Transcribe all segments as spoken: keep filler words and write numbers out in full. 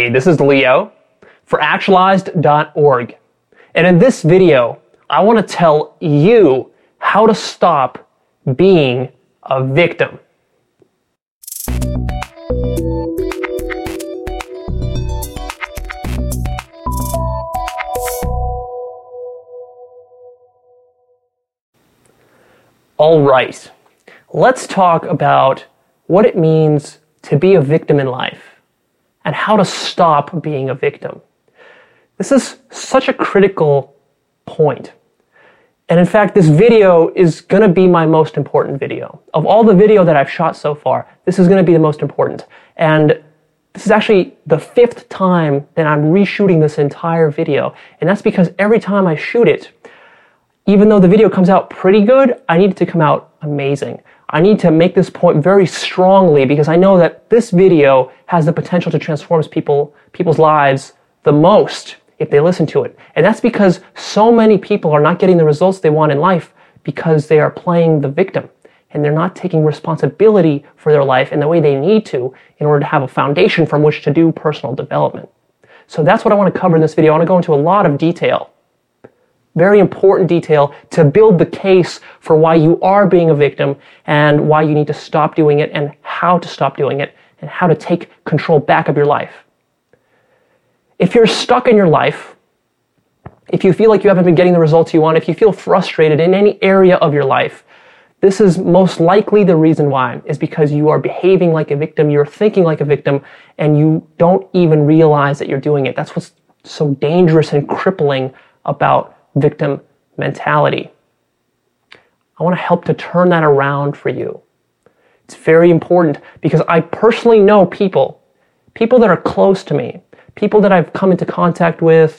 Hey, this is Leo for Actualized dot org. And in this video, I want to tell you how to stop being a victim. All right, let's talk about what it means to be a victim in life and how to stop being a victim. This is such a critical point. And in fact, this video is going to be my most important video. Of all the video that I've shot so far, this is going to be the most important. And this is actually the fifth time that I'm reshooting this entire video. And that's because every time I shoot it, even though the video comes out pretty good, I need it to come out amazing. I need to make this point very strongly because I know that this video has the potential to transform people, people's lives the most if they listen to it. And that's because so many people are not getting the results they want in life because they are playing the victim and they're not taking responsibility for their life in the way they need to in order to have a foundation from which to do personal development. So that's what I want to cover in this video. I want to go into a lot of detail. Very important detail to build the case for why you are being a victim and why you need to stop doing it and how to stop doing it and how to take control back of your life. If you're stuck in your life, if you feel like you haven't been getting the results you want, if you feel frustrated in any area of your life, this is most likely the reason why, is because you are behaving like a victim, you're thinking like a victim, and you don't even realize that you're doing it. That's what's so dangerous and crippling about victim mentality. I want to help to turn that around for you. It's very important because I personally know people, people that are close to me, people that I've come into contact with.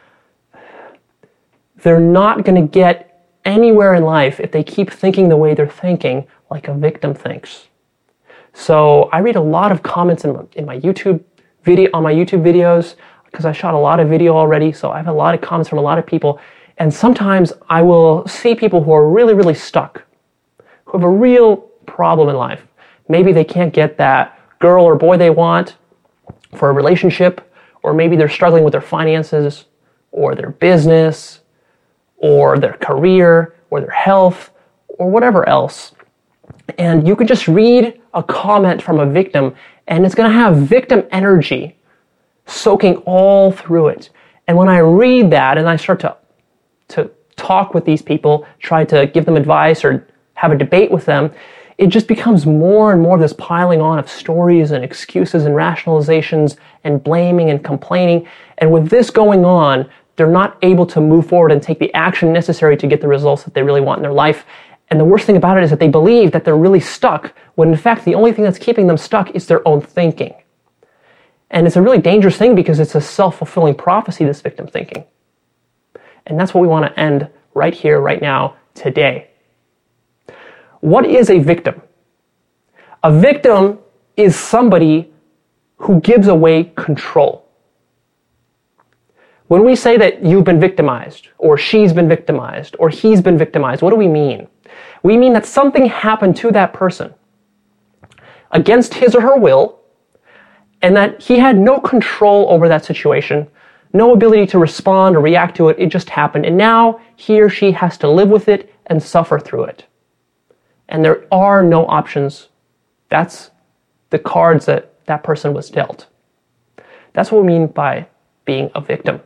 They're not going to get anywhere in life if they keep thinking the way they're thinking like a victim thinks. So I read a lot of comments in my, in my YouTube video, on my YouTube videos, because I shot a lot of video already, so I have a lot of comments from a lot of people. And sometimes I will see people who are really, really stuck, who have a real problem in life. Maybe they can't get that girl or boy they want for a relationship, or maybe they're struggling with their finances, or their business, or their career, or their health, or whatever else. And you can just read a comment from a victim, and it's going to have victim energy soaking all through it. And when I read that and I start to to talk with these people, try to give them advice or have a debate with them, it just becomes more and more of this piling on of stories and excuses and rationalizations and blaming and complaining. And with this going on, they're not able to move forward and take the action necessary to get the results that they really want in their life. And the worst thing about it is that they believe that they're really stuck, when in fact the only thing that's keeping them stuck is their own thinking. And it's a really dangerous thing because it's a self-fulfilling prophecy, this victim thinking. And that's what we want to end right here, right now, today. What is a victim? A victim is somebody who gives away control. When we say that you've been victimized, or she's been victimized, or he's been victimized, what do we mean? We mean that something happened to that person against his or her will, and that he had no control over that situation, no ability to respond or react to it. It just happened. And now he or she has to live with it and suffer through it. And there are no options. That's the cards that that person was dealt. That's what we mean by being a victim.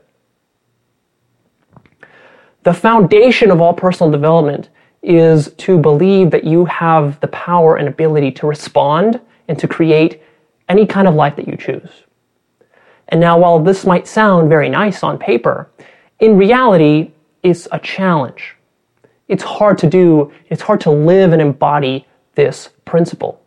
The foundation of all personal development is to believe that you have the power and ability to respond and to create any kind of life that you choose. And now, while this might sound very nice on paper, in reality, it's a challenge. It's hard to do, it's hard to live and embody this principle.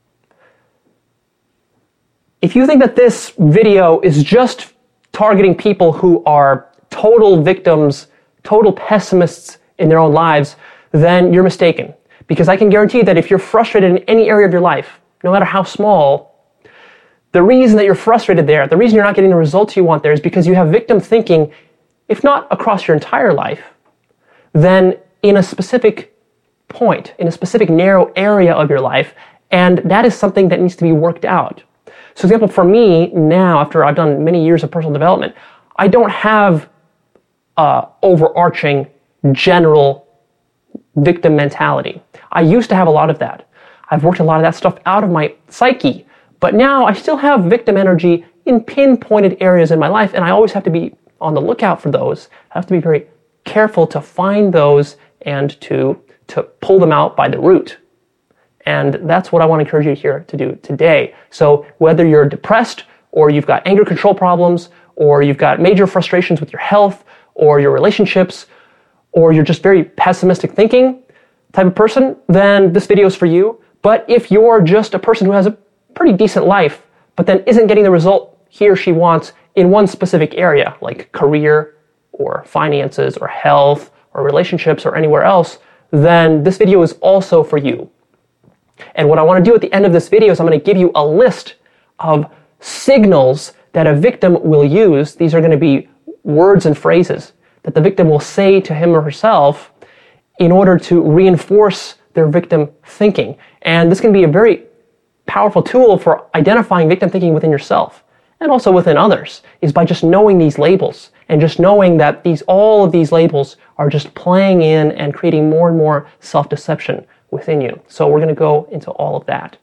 If you think that this video is just targeting people who are total victims, total pessimists in their own lives, then you're mistaken. Because I can guarantee that if you're frustrated in any area of your life, no matter how small, the reason that you're frustrated there, the reason you're not getting the results you want there is because you have victim thinking, if not across your entire life, then in a specific point, in a specific narrow area of your life, and that is something that needs to be worked out. So, for example, for me now, after I've done many years of personal development, I don't have uh, overarching general victim mentality. I used to have a lot of that. I've worked a lot of that stuff out of my psyche, but now I still have victim energy in pinpointed areas in my life, and I always have to be on the lookout for those. I have to be very careful to find those and to, to pull them out by the root. And that's what I want to encourage you here to do today. So whether you're depressed, or you've got anger control problems, or you've got major frustrations with your health, or your relationships, or you're just very pessimistic thinking type of person, then this video is for you. But if you're just a person who has a pretty decent life, but then isn't getting the result he or she wants in one specific area, like career, or finances, or health, or relationships, or anywhere else, then this video is also for you. And what I want to do at the end of this video is I'm going to give you a list of signals that a victim will use. These are going to be words and phrases that the victim will say to him or herself in order to reinforce their victim thinking. And this can be a very powerful tool for identifying victim thinking within yourself and also within others, is by just knowing these labels and just knowing that these all of these labels are just playing in and creating more and more self-deception within you. So we're going to go into all of that.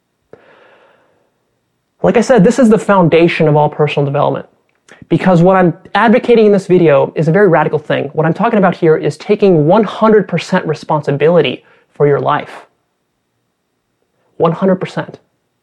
Like I said, this is the foundation of all personal development, because what I'm advocating in this video is a very radical thing. What I'm talking about here is taking one hundred percent responsibility for your life. one hundred percent.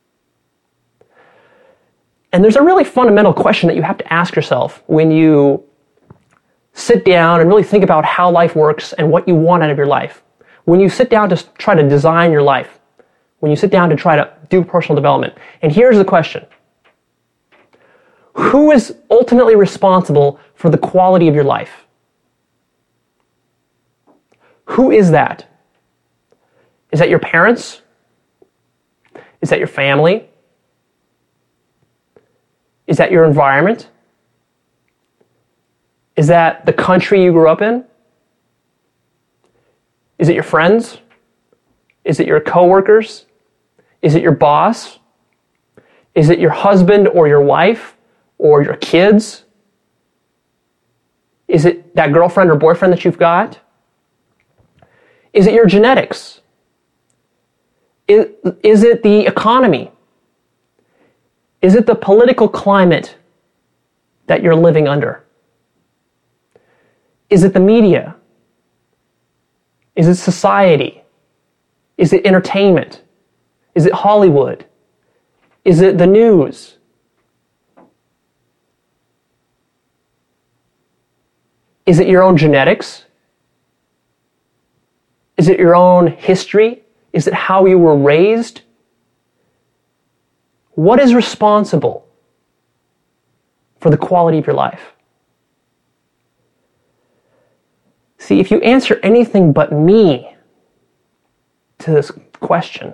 And there's a really fundamental question that you have to ask yourself when you sit down and really think about how life works and what you want out of your life. When you sit down to try to design your life, when you sit down to try to do personal development. And here's the question. Who is ultimately responsible for the quality of your life? Who is that? Is that your parents? Is that your family? Is that your environment? Is that the country you grew up in? Is it your friends? Is it your coworkers? Is it your boss? Is it your husband or your wife or your kids? Is it that girlfriend or boyfriend that you've got? Is it your genetics? Is, is it the economy? Is it the political climate that you're living under? Is it the media? Is it society? Is it entertainment? Is it Hollywood? Is it the news? Is it your own genetics? Is it your own history? Is it how you were raised? What is responsible for the quality of your life? See, if you answer anything but me to this question,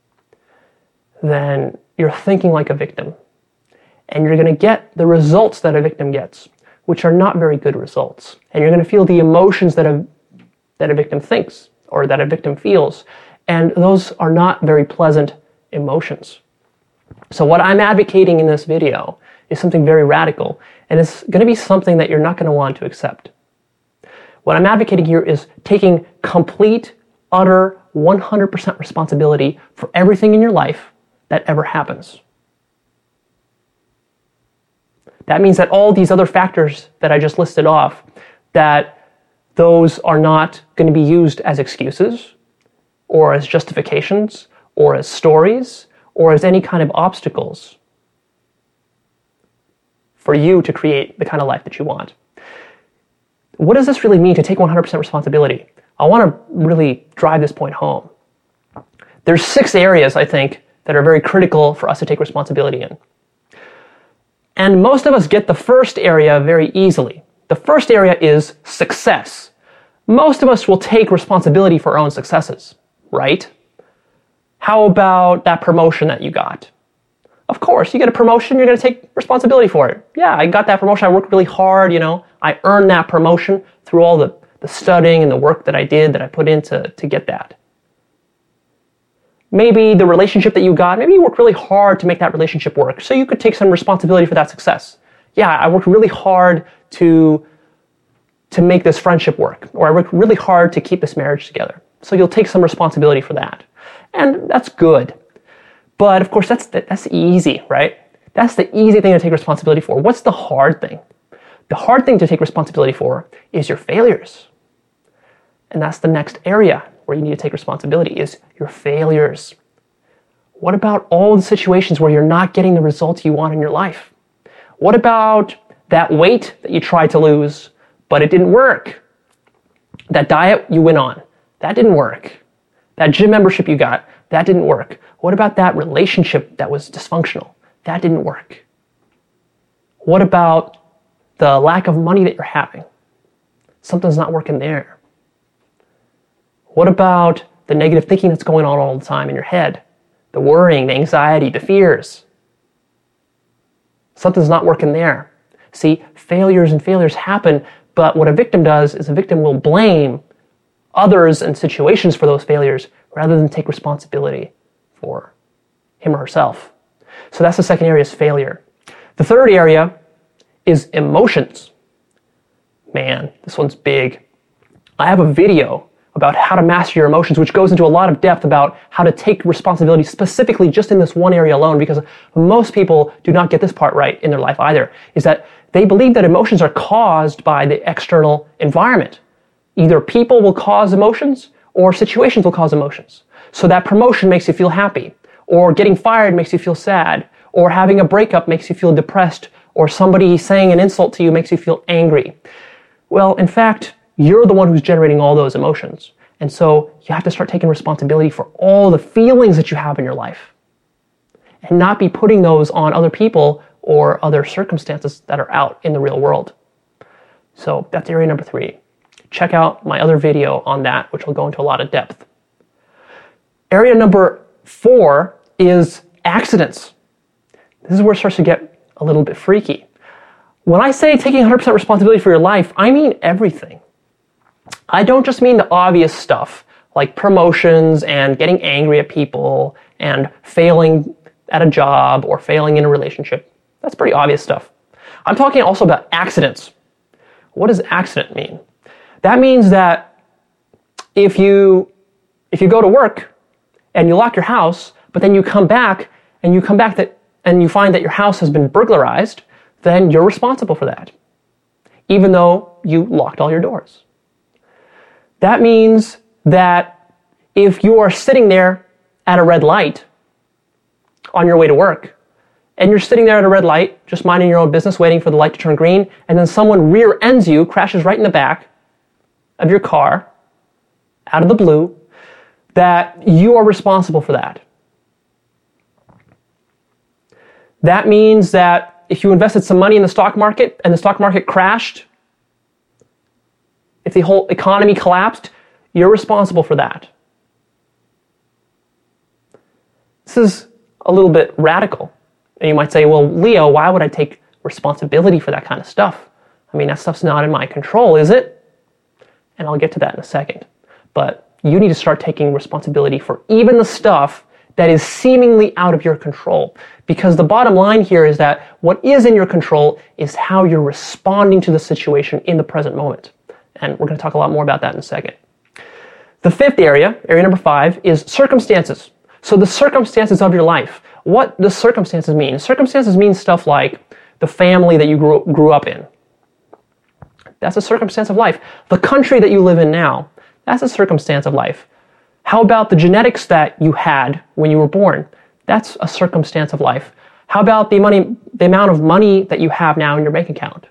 then you're thinking like a victim. And you're going to get the results that a victim gets, which are not very good results. And you're going to feel the emotions that a, that a victim thinks or that a victim feels. And those are not very pleasant emotions. So what I'm advocating in this video is something very radical, and it's going to be something that you're not going to want to accept. What I'm advocating here is taking complete, utter, one hundred percent responsibility for everything in your life that ever happens. That means that all these other factors that I just listed off, that those are not going to be used as excuses, or as justifications, or as stories, or as any kind of obstacles for you to create the kind of life that you want. What does this really mean to take one hundred percent responsibility? I want to really drive this point home. There's six areas, I think, that are very critical for us to take responsibility in. And most of us get the first area very easily. The first area is success. Most of us will take responsibility for our own successes, right? How about that promotion that you got? Of course, you get a promotion, you're going to take responsibility for it. Yeah, I got that promotion, I worked really hard, you know. I earned that promotion through all the, the studying and the work that I did, that I put in to, to get that. maybe the relationship that you got, maybe you worked really hard to make that relationship work, so you could take some responsibility for that success. Yeah, I worked really hard to, to make this friendship work, or I worked really hard to keep this marriage together. So you'll take some responsibility for that. And that's good. But of course, that's, that's easy, right? That's the easy thing to take responsibility for. What's the hard thing? The hard thing to take responsibility for is your failures. And that's the next area where you need to take responsibility, is your failures. What about all the situations where you're not getting the results you want in your life? What about that weight that you tried to lose, but it didn't work? That diet you went on, that didn't work. That gym membership you got, that didn't work. What about that relationship that was dysfunctional? That didn't work. What about the lack of money that you're having? Something's not working there. What about the negative thinking that's going on all the time in your head? The worrying, the anxiety, the fears. Something's not working there. See, failures and failures happen, but what a victim does is a victim will blame others and situations for those failures rather than take responsibility for him or herself. So that's the second area, is failure. The third area is emotions. Man, this one's big. I have a video about how to master your emotions, which goes into a lot of depth about how to take responsibility specifically just in this one area alone, because most people do not get this part right in their life either, is that they believe that emotions are caused by the external environment. Either people will cause emotions or situations will cause emotions. So that promotion makes you feel happy, or getting fired makes you feel sad, or having a breakup makes you feel depressed, or somebody saying an insult to you makes you feel angry. Well, in fact, you're the one who's generating all those emotions. And so you have to start taking responsibility for all the feelings that you have in your life and not be putting those on other people or other circumstances that are out in the real world. So that's area number three. Check out my other video on that, which will go into a lot of depth. Area number four is accidents. This is where it starts to get a little bit freaky. When I say taking one hundred percent responsibility for your life, I mean everything. I don't just mean the obvious stuff, like promotions and getting angry at people and failing at a job or failing in a relationship. That's pretty obvious stuff. I'm talking also about accidents. What does accident mean? That means that if you, if you go to work and you lock your house, but then you come back and you come back that, and you find that your house has been burglarized, then you're responsible for that, even though you locked all your doors. That means that if you are sitting there at a red light on your way to work, and you're sitting there at a red light, just minding your own business, waiting for the light to turn green, and then someone rear ends you, crashes right in the back of your car, out of the blue, that you are responsible for that. That means that if you invested some money in the stock market and the stock market crashed, if the whole economy collapsed, you're responsible for that. This is a little bit radical. And you might say, well, Leo, why would I take responsibility for that kind of stuff? I mean, that stuff's not in my control, is it? And I'll get to that in a second. But you need to start taking responsibility for even the stuff that is seemingly out of your control. Because the bottom line here is that what is in your control is how you're responding to the situation in the present moment. And we're going to talk a lot more about that in a second. The fifth area, area number five, is circumstances. So the circumstances of your life. What does circumstances mean? Circumstances mean stuff like the family that you grew, grew up in. That's a circumstance of life. The country that you live in now, that's a circumstance of life. How about the genetics that you had when you were born? That's a circumstance of life. How about the money, the amount of money that you have now in your bank account?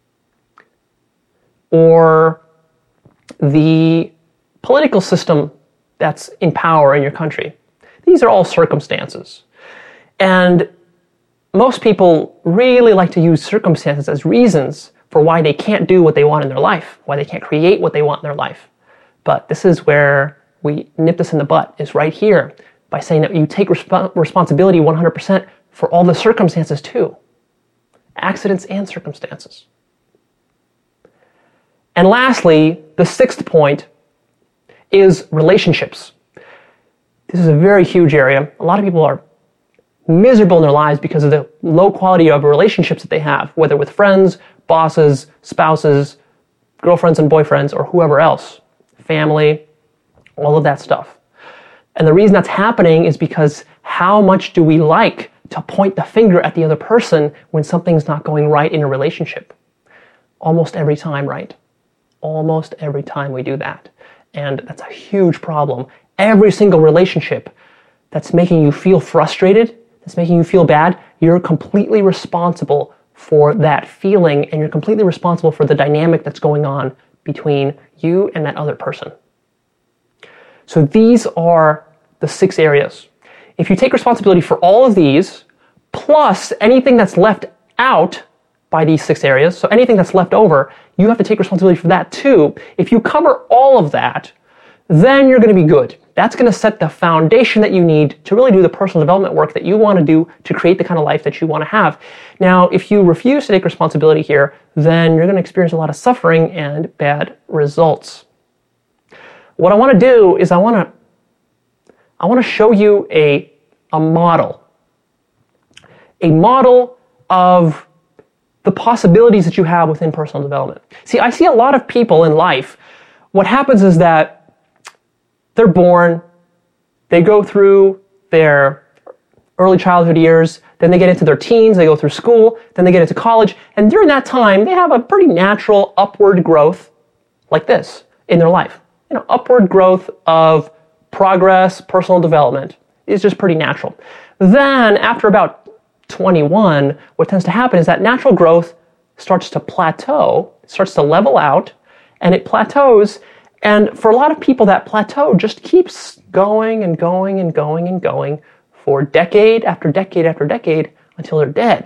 Or the political system that's in power in your country. These are all circumstances. And most people really like to use circumstances as reasons for why they can't do what they want in their life, why they can't create what they want in their life. But this is where we nip this in the butt, is right here, by saying that you take resp- responsibility one hundred percent for all the circumstances too. Accidents and circumstances. And lastly, the sixth point is relationships. This is a very huge area. A lot of people are miserable in their lives because of the low quality of relationships that they have, whether with friends, bosses, spouses, girlfriends and boyfriends, or whoever else, family, all of that stuff. And the reason that's happening is because how much do we like to point the finger at the other person when something's not going right in a relationship? Almost every time, right? Almost every time we do that. And that's a huge problem. Every single relationship that's making you feel frustrated, that's making you feel bad, you're completely responsible for that feeling, and you're completely responsible for the dynamic that's going on between you and that other person. So these are the six areas. If you take responsibility for all of these, plus anything that's left out by these six areas, so anything that's left over, you have to take responsibility for that too. If you cover all of that, then you're going to be good. That's going to set the foundation that you need to really do the personal development work that you want to do to create the kind of life that you want to have. Now, if you refuse to take responsibility here, then you're going to experience a lot of suffering and bad results. What I want to do is I want to I want to show you a, a model. A model of the possibilities that you have within personal development. See, I see a lot of people in life, what happens is that they're born, they go through their early childhood years, then they get into their teens, they go through school, then they get into college, and during that time, they have a pretty natural upward growth like this in their life. You know, upward growth of progress, personal development is just pretty natural. Then, after about twenty-one, what tends to happen is that natural growth starts to plateau, starts to level out, and it plateaus. And for a lot of people, that plateau just keeps going and going and going and going for decade after decade after decade until they're dead.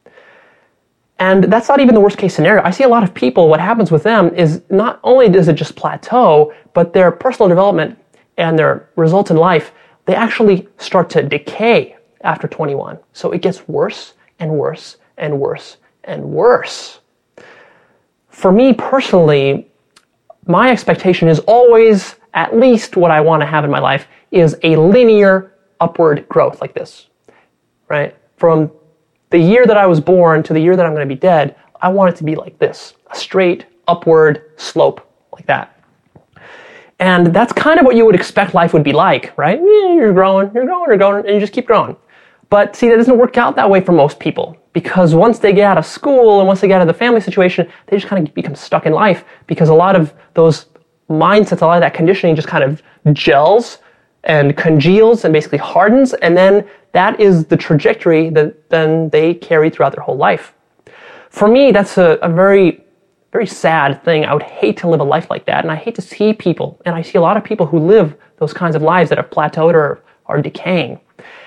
And that's not even the worst case scenario. I see a lot of people, what happens with them is not only does it just plateau, but their personal development and their results in life, they actually start to decay after twenty-one. So it gets worse and worse and worse and worse. For me personally, my expectation is always, at least what I want to have in my life, is a linear upward growth like this, right? From the year that I was born to the year that I'm going to be dead, I want it to be like this, a straight upward slope like that. And that's kind of what you would expect life would be like, right? You're growing, you're growing, you're growing, and you just keep growing. But see, that doesn't work out that way for most people, because once they get out of school and once they get out of the family situation, they just kind of become stuck in life, because a lot of those mindsets, a lot of that conditioning just kind of gels and congeals and basically hardens, and then that is the trajectory that then they carry throughout their whole life. For me, that's a, a very, very sad thing. I would hate to live a life like that, and I hate to see people, and I see a lot of people who live those kinds of lives that have plateaued or are decaying.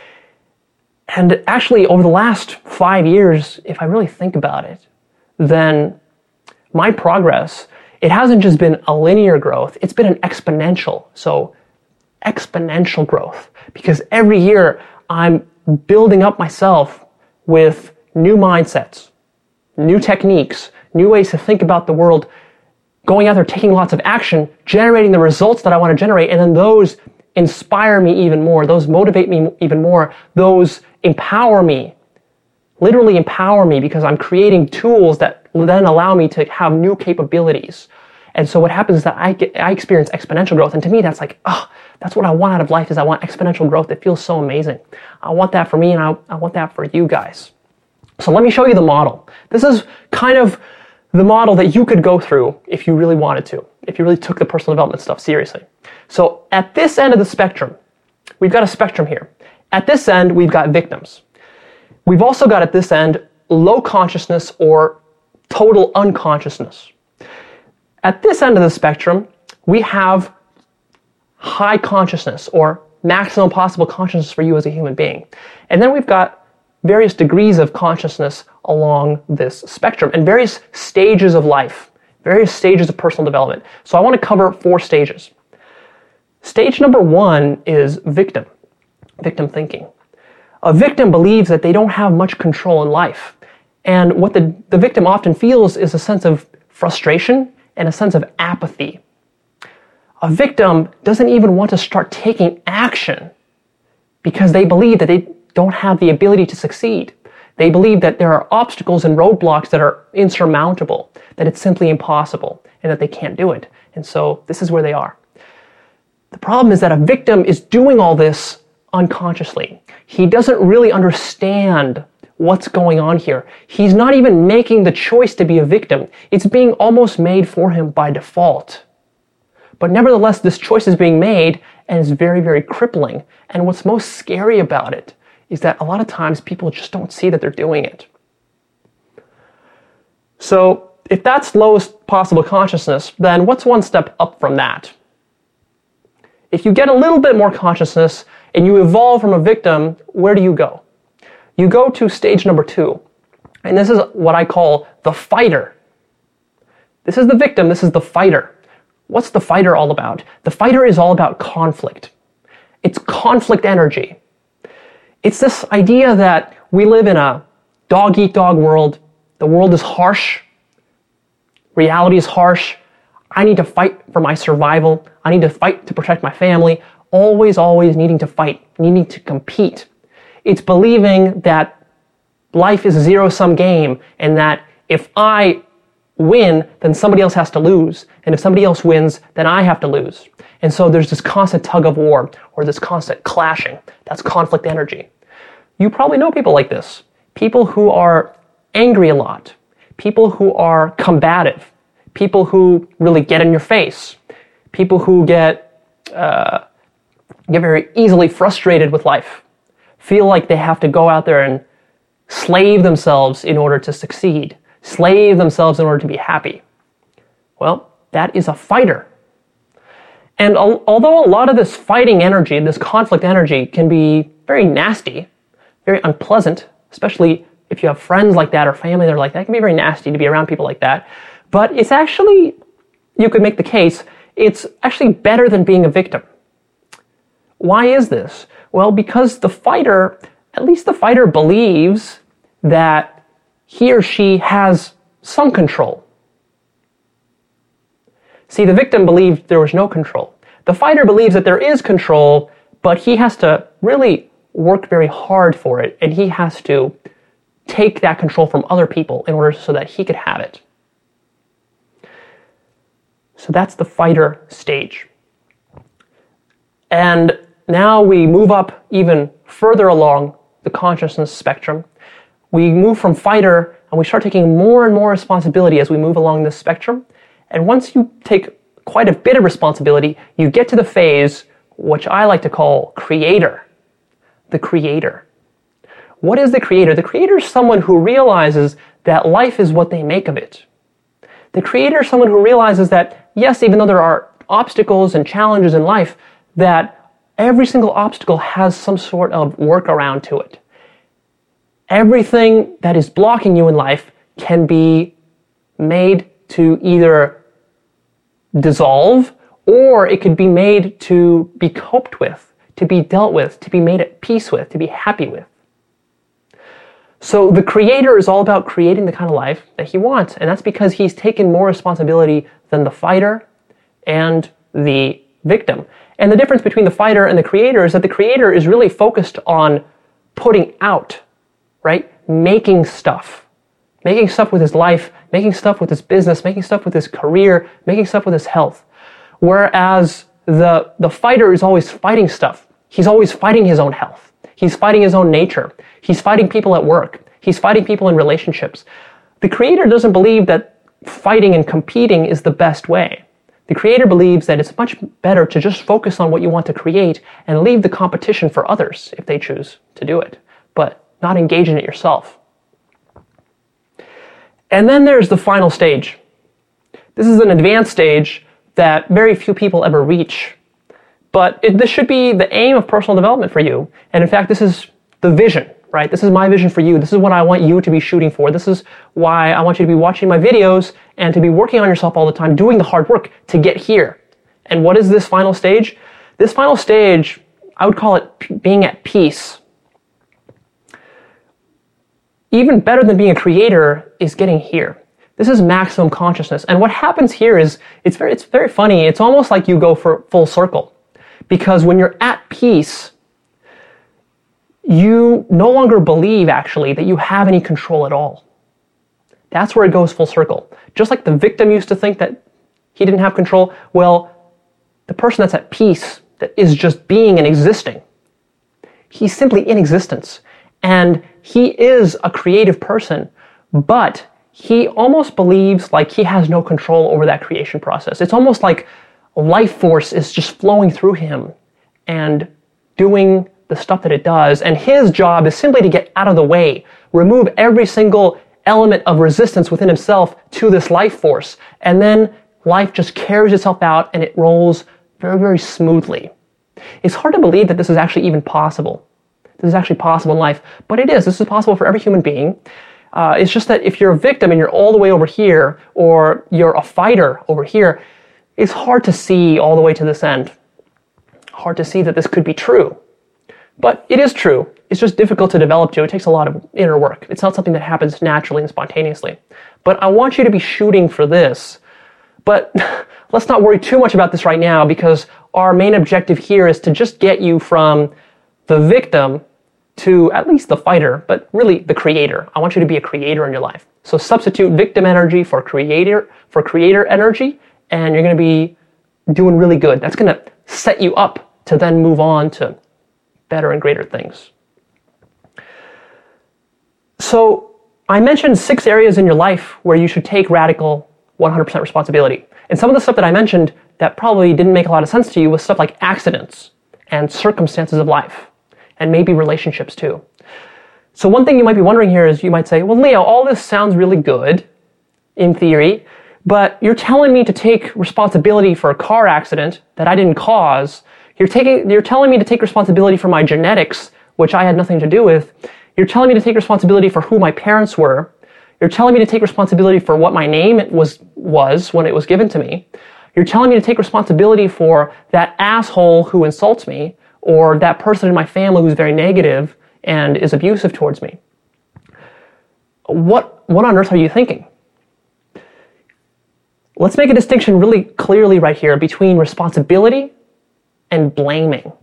And actually, over the last five years, if I really think about it, then my progress, it hasn't just been a linear growth, it's been an exponential. So exponential growth, because every year I'm building up myself with new mindsets, new techniques, new ways to think about the world, going out there, taking lots of action, generating the results that I want to generate, and then those inspire me even more, those motivate me even more, those empower me, literally empower me, because I'm creating tools that then allow me to have new capabilities. And so what happens is that I get, I experience exponential growth, and to me that's like, oh, that's what I want out of life, is I want exponential growth. It feels so amazing. I want that for me, and I, I want that for you guys. So let me show you the model. This is kind of the model that you could go through if you really wanted to, if you really took the personal development stuff seriously. So at this end of the spectrum, we've got a spectrum here. At this end, we've got victims. We've also got at this end low consciousness or total unconsciousness. At this end of the spectrum, we have high consciousness or maximum possible consciousness for you as a human being. And then we've got various degrees of consciousness along this spectrum and various stages of life, various stages of personal development. So I want to cover four stages. Stage number one is victim, victim thinking. A victim believes that they don't have much control in life. And what the, the victim often feels is a sense of frustration and a sense of apathy. A victim doesn't even want to start taking action because they believe that they don't have the ability to succeed. They believe that there are obstacles and roadblocks that are insurmountable, that it's simply impossible, and that they can't do it. And so this is where they are. The problem is that a victim is doing all this unconsciously. He doesn't really understand what's going on here. He's not even making the choice to be a victim. It's being almost made for him by default. But nevertheless, this choice is being made and is very, very crippling. And what's most scary about it is that a lot of times people just don't see that they're doing it. So if that's lowest possible consciousness, then what's one step up from that? If you get a little bit more consciousness and you evolve from a victim, where do you go? You go to stage number two. And this is what I call the fighter. This is the victim, this is the fighter. What's the fighter all about? The fighter is all about conflict. It's conflict energy. It's this idea that we live in a dog-eat-dog world. The world is harsh. Reality is harsh. I need to fight for my survival. I need to fight to protect my family. Always, always needing to fight, needing to compete. It's believing that life is a zero-sum game and that if I win, then somebody else has to lose. And if somebody else wins, then I have to lose. And so there's this constant tug of war or this constant clashing. That's conflict energy. You probably know people like this. People who are angry a lot. People who are combative. People who really get in your face. People who get, uh, get very easily frustrated with life. Feel like they have to go out there and slave themselves in order to succeed. Slave themselves in order to be happy. Well, that is a fighter. And al- although a lot of this fighting energy, this conflict energy can be very nasty, very unpleasant, especially if you have friends like that or family that are like that, it can be very nasty to be around people like that. But it's actually, you could make the case, it's actually better than being a victim. Why is this? Well, because the fighter, at least the fighter believes that he or she has some control. See, the victim believed there was no control. The fighter believes that there is control, but he has to really work very hard for it, and he has to take that control from other people in order so that he could have it. So that's the fighter stage. And now we move up even further along the consciousness spectrum. We move from fighter and we start taking more and more responsibility as we move along this spectrum. And once you take quite a bit of responsibility, you get to the phase which I like to call creator. The creator. What is the creator? The creator is someone who realizes that life is what they make of it. The creator is someone who realizes that, yes, even though there are obstacles and challenges in life, that every single obstacle has some sort of workaround to it. Everything that is blocking you in life can be made to either dissolve or it could be made to be coped with, to be dealt with, to be made at peace with, to be happy with. So the creator is all about creating the kind of life that he wants, and that's because he's taken more responsibility than the fighter and the victim. And the difference between the fighter and the creator is that the creator is really focused on putting out, right? Making stuff. Making stuff with his life, making stuff with his business, making stuff with his career, making stuff with his health. Whereas the, the fighter is always fighting stuff. He's always fighting his own health. He's fighting his own nature. He's fighting people at work. He's fighting people in relationships. The creator doesn't believe that fighting and competing is the best way. The creator believes that it's much better to just focus on what you want to create and leave the competition for others if they choose to do it, but not engage in it yourself. And then there's the final stage. This is an advanced stage that very few people ever reach. But it, this should be the aim of personal development for you. And in fact, this is the vision, right? This is my vision for you. This is what I want you to be shooting for. This is why I want you to be watching my videos and to be working on yourself all the time, doing the hard work to get here. And what is this final stage? This final stage, I would call it p- being at peace. Even better than being a creator is getting here. This is maximum consciousness. And what happens here is, it's very, it's very funny. It's almost like you go for full circle. Because when you're at peace, you no longer believe, actually, that you have any control at all. That's where it goes full circle. Just like the victim used to think that he didn't have control, well, the person that's at peace, that is just being and existing, he's simply in existence. And he is a creative person, but he almost believes like he has no control over that creation process. It's almost like life force is just flowing through him and doing the stuff that it does. And his job is simply to get out of the way, remove every single element of resistance within himself to this life force. And then life just carries itself out and it rolls very, very smoothly. It's hard to believe that this is actually even possible. This is actually possible in life, but it is. This is possible for every human being. Uh, it's just that if you're a victim and you're all the way over here, or you're a fighter over here, it's hard to see all the way to this end. Hard to see that this could be true. But it is true. It's just difficult to develop to. It takes a lot of inner work. It's not something that happens naturally and spontaneously. But I want you to be shooting for this. But let's not worry too much about this right now, because our main objective here is to just get you from the victim to at least the fighter, but really the creator. I want you to be a creator in your life. So substitute victim energy for creator, for creator energy, and you're going to be doing really good. That's going to set you up to then move on to better and greater things. So I mentioned six areas in your life where you should take radical one hundred percent responsibility. And some of the stuff that I mentioned that probably didn't make a lot of sense to you was stuff like accidents and circumstances of life, and maybe relationships too. So one thing you might be wondering here is, you might say, well, Leo, all this sounds really good in theory, but you're telling me to take responsibility for a car accident that I didn't cause. You're taking, you're telling me to take responsibility for my genetics, which I had nothing to do with. You're telling me to take responsibility for who my parents were. You're telling me to take responsibility for what my name was, was when it was given to me. You're telling me to take responsibility for that asshole who insults me, or that person in my family who's very negative and is abusive towards me. What, what on earth are you thinking? Let's make a distinction really clearly right here between responsibility and blaming.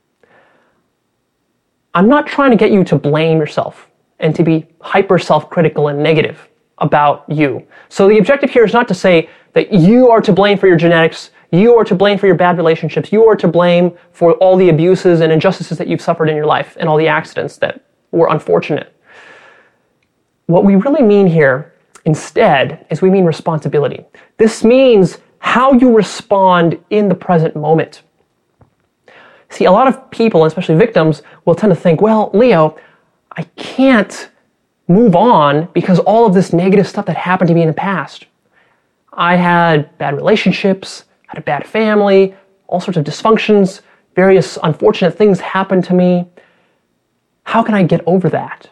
I'm not trying to get you to blame yourself and to be hyper self-critical and negative about you. So the objective here is not to say that you are to blame for your genetics, you are to blame for your bad relationships, you are to blame for all the abuses and injustices that you've suffered in your life and all the accidents that were unfortunate. What we really mean here instead is we mean responsibility. This means how you respond in the present moment. See, a lot of people, especially victims, will tend to think, well, Leo, I can't move on because all of this negative stuff that happened to me in the past. I had bad relationships, had a bad family, all sorts of dysfunctions, various unfortunate things happened to me. How can I get over that?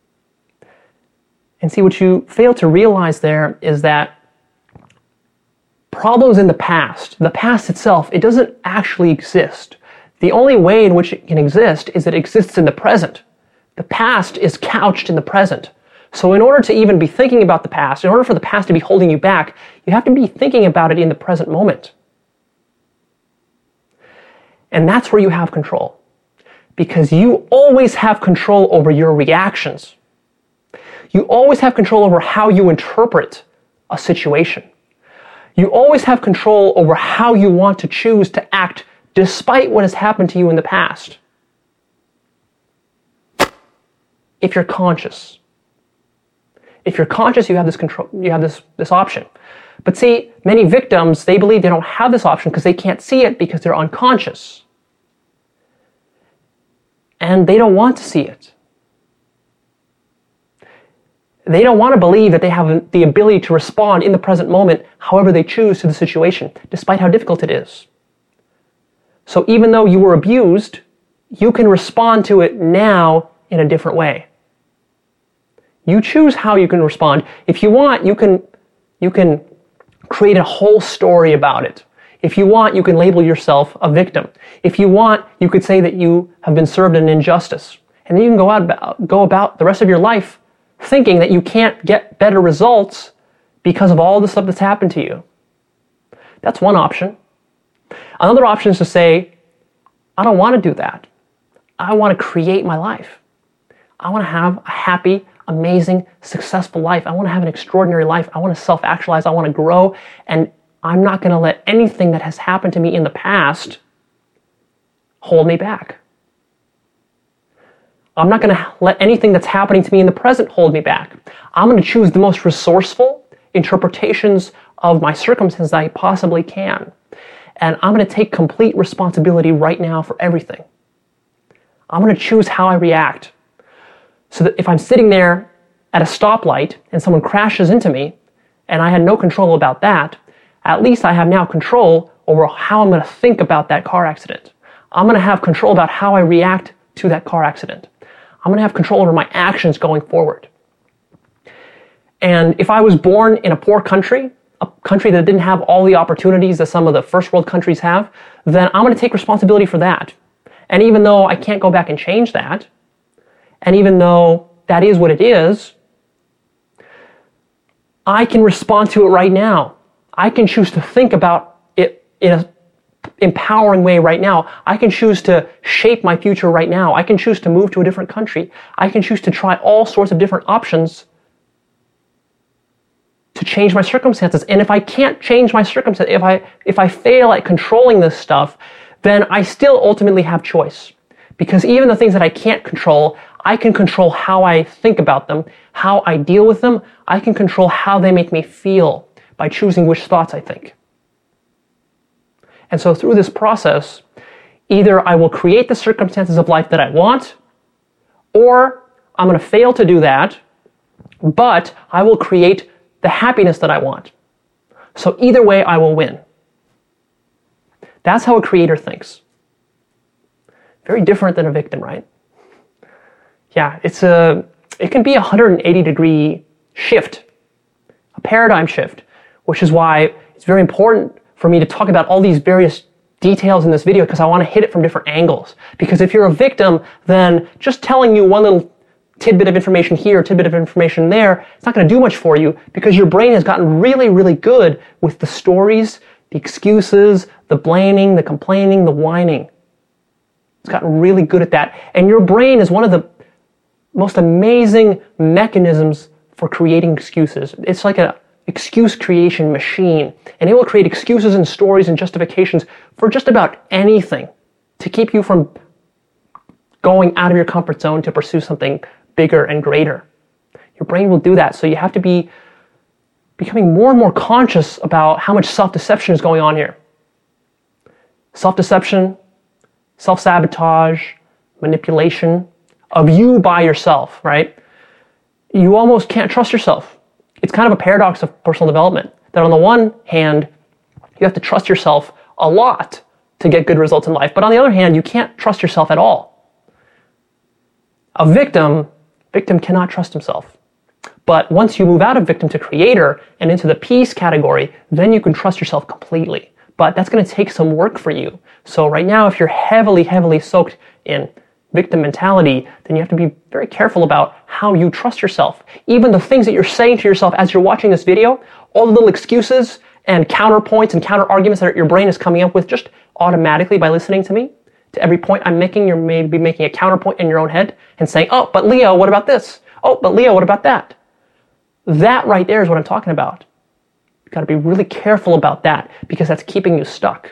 And see, what you fail to realize there is that problems in the past, the past itself, it doesn't actually exist. The only way in which it can exist is that it exists in the present. The past is couched in the present. So in order to even be thinking about the past, in order for the past to be holding you back, you have to be thinking about it in the present moment. And that's where you have control. Because you always have control over your reactions. You always have control over how you interpret a situation. You always have control over how you want to choose to act despite what has happened to you in the past. If you're conscious. If you're conscious, you have this control, you have this, this option. But see, many victims, they believe they don't have this option because they can't see it because they're unconscious. And they don't want to see it. They don't want to believe that they have the ability to respond in the present moment however they choose to the situation, despite how difficult it is. So even though you were abused, you can respond to it now in a different way. You choose how you can respond. If you want, you can, you can create a whole story about it. If you want, you can label yourself a victim. If you want, you could say that you have been served an injustice. And then you can go out about, go about the rest of your life thinking that you can't get better results because of all the stuff that's happened to you. That's one option. Another option is to say, I don't want to do that. I want to create my life. I want to have a happy, amazing, successful life. I want to have an extraordinary life. I want to self-actualize. I want to grow. And I'm not going to let anything that has happened to me in the past hold me back. I'm not going to let anything that's happening to me in the present hold me back. I'm going to choose the most resourceful interpretations of my circumstances I possibly can. And I'm going to take complete responsibility right now for everything. I'm going to choose how I react. So that if I'm sitting there at a stoplight and someone crashes into me and I had no control about that, at least I have now control over how I'm going to think about that car accident. I'm going to have control about how I react to that car accident. I'm going to have control over my actions going forward. And if I was born in a poor country, a country that didn't have all the opportunities that some of the first world countries have, then I'm going to take responsibility for that. And even though I can't go back and change that, and even though that is what it is, I can respond to it right now. I can choose to think about it in an empowering way right now. I can choose to shape my future right now. I can choose to move to a different country. I can choose to try all sorts of different options to change my circumstances. And if I can't change my circumstances, if I, if I fail at controlling this stuff, then I still ultimately have choice. Because even the things that I can't control, I can control how I think about them, how I deal with them. I can control how they make me feel by choosing which thoughts I think. And so through this process, either I will create the circumstances of life that I want, or I'm going to fail to do that, but I will create the happiness that I want. So either way, I will win. That's how a creator thinks. Very different than a victim, right? Yeah, it's a, it can be a one hundred eighty degree shift, a paradigm shift, which is why it's very important for me to talk about all these various details in this video, because I want to hit it from different angles. Because if you're a victim, then just telling you one little tidbit of information here, tidbit of information there, it's not going to do much for you, because your brain has gotten really, really good with the stories, the excuses, the blaming, the complaining, the whining. It's gotten really good at that. And your brain is one of the most amazing mechanisms for creating excuses. It's like an excuse creation machine, and it will create excuses and stories and justifications for just about anything to keep you from going out of your comfort zone to pursue something bigger and greater. Your brain will do that, so you have to be becoming more and more conscious about how much self-deception is going on here. Self-deception, self-sabotage, manipulation of you by yourself, right? You almost can't trust yourself. It's kind of a paradox of personal development, that on the one hand, you have to trust yourself a lot to get good results in life, but on the other hand, you can't trust yourself at all. A victim, victim cannot trust himself. But once you move out of victim to creator and into the peace category, then you can trust yourself completely. But that's going to take some work for you. So right now, if you're heavily, heavily soaked in victim mentality, then you have to be very careful about how you trust yourself. Even the things that you're saying to yourself as you're watching this video, all the little excuses and counterpoints and counter arguments that your brain is coming up with just automatically by listening to me. To every point I'm making, you're maybe making a counterpoint in your own head and saying, oh, but Leo, what about this? Oh, but Leo, what about that? That right there is what I'm talking about. You've got to be really careful about that, because that's keeping you stuck.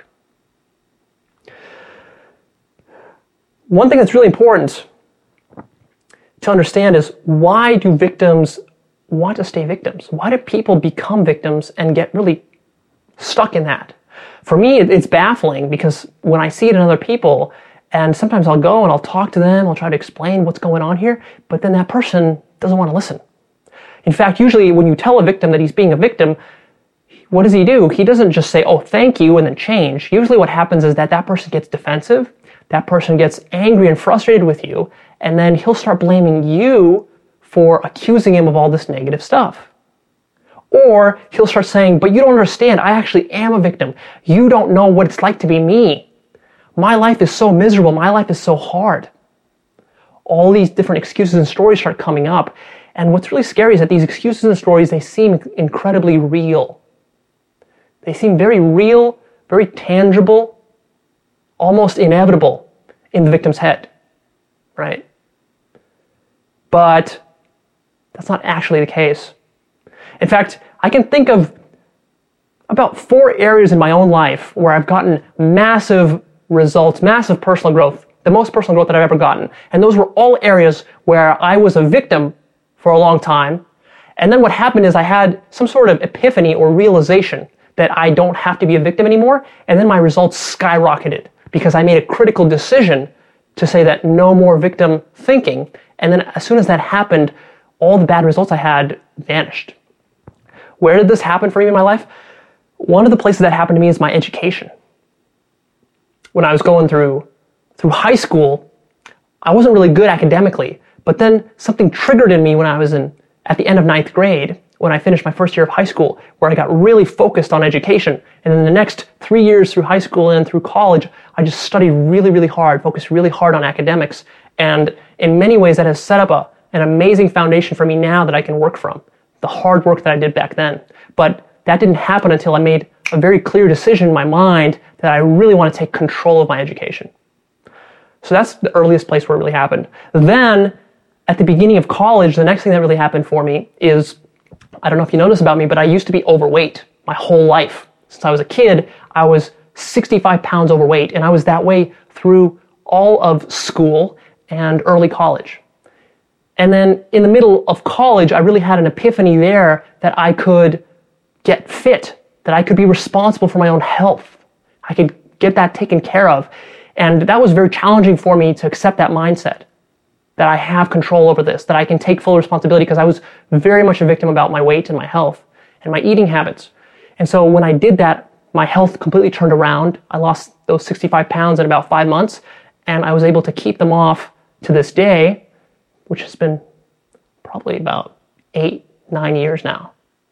One thing that's really important to understand is, why do victims want to stay victims? Why do people become victims and get really stuck in that? For me, it's baffling, because when I see it in other people, and sometimes I'll go and I'll talk to them, I'll try to explain what's going on here, but then that person doesn't want to listen. In fact, usually when you tell a victim that he's being a victim, what does he do? He doesn't just say, oh, thank you, and then change. Usually what happens is that that person gets defensive, that person gets angry and frustrated with you, and then he'll start blaming you for accusing him of all this negative stuff. Or he'll start saying, but you don't understand, I actually am a victim. You don't know what it's like to be me. My life is so miserable, my life is so hard. All these different excuses and stories start coming up, and what's really scary is that these excuses and stories, they seem incredibly real. They seem very real, very tangible, almost inevitable in the victim's head. right? But that's not actually the case. In fact, I can think of about four areas in my own life where I've gotten massive results, massive personal growth, the most personal growth that I've ever gotten. And those were all areas where I was a victim for a long time. And then what happened is I had some sort of epiphany or realization that I don't have to be a victim anymore. And then my results skyrocketed because I made a critical decision to say that no more victim thinking. And then as soon as that happened, all the bad results I had vanished. Where did this happen for me in my life? One of the places that happened to me is my education. When I was going through through high school, I wasn't really good academically, but then something triggered in me when I was in at the end of ninth grade, when I finished my first year of high school, where I got really focused on education. And in the next three years through high school and through college, I just studied really, really hard, focused really hard on academics. And in many ways, that has set up a, an amazing foundation for me now that I can work from. The hard work that I did back then. But that didn't happen until I made a very clear decision in my mind that I really want to take control of my education. So that's the earliest place where it really happened. Then, at the beginning of college, the next thing that really happened for me is, I don't know if you know this about me, but I used to be overweight my whole life. Since I was a kid, I was sixty-five pounds overweight, and I was that way through all of school and early college. And then in the middle of college, I really had an epiphany there that I could get fit, that I could be responsible for my own health. I could get that taken care of. And that was very challenging for me to accept that mindset, that I have control over this, that I can take full responsibility, because I was very much a victim about my weight and my health and my eating habits. And so when I did that, my health completely turned around. I lost those sixty-five pounds in about five months, and I was able to keep them off to this day, which has been probably about eight, nine years now.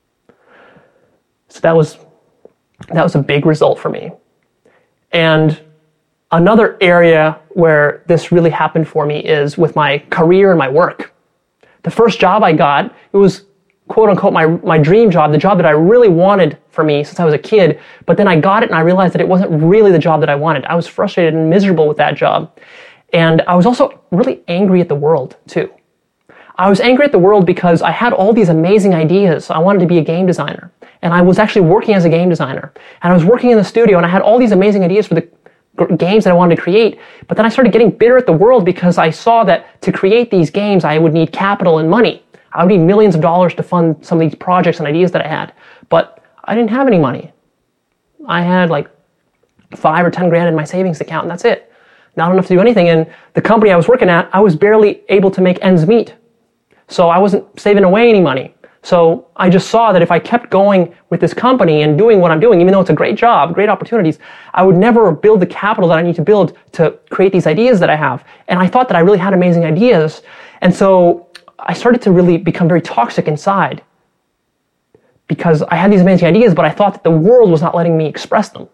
So that was, that was a big result for me. And another area where this really happened for me is with my career and my work. The first job I got, it was quote unquote my, my dream job, the job that I really wanted for me since I was a kid, but then I got it and I realized that it wasn't really the job that I wanted. I was frustrated and miserable with that job. And I was also really angry at the world too. I was angry at the world because I had all these amazing ideas. I wanted to be a game designer. And I was actually working as a game designer. And I was working in the studio and I had all these amazing ideas for the games that I wanted to create. But then I started getting bitter at the world because I saw that to create these games, I would need capital and money. I would need millions of dollars to fund some of these projects and ideas that I had. But I didn't have any money. I had like five or ten grand in my savings account and that's it. Not enough to do anything. And the company I was working at, I was barely able to make ends meet. So I wasn't saving away any money. So I just saw that if I kept going with this company and doing what I'm doing, even though it's a great job, great opportunities, I would never build the capital that I need to build to create these ideas that I have. And I thought that I really had amazing ideas. And so I started to really become very toxic inside because I had these amazing ideas, but I thought that the world was not letting me express them.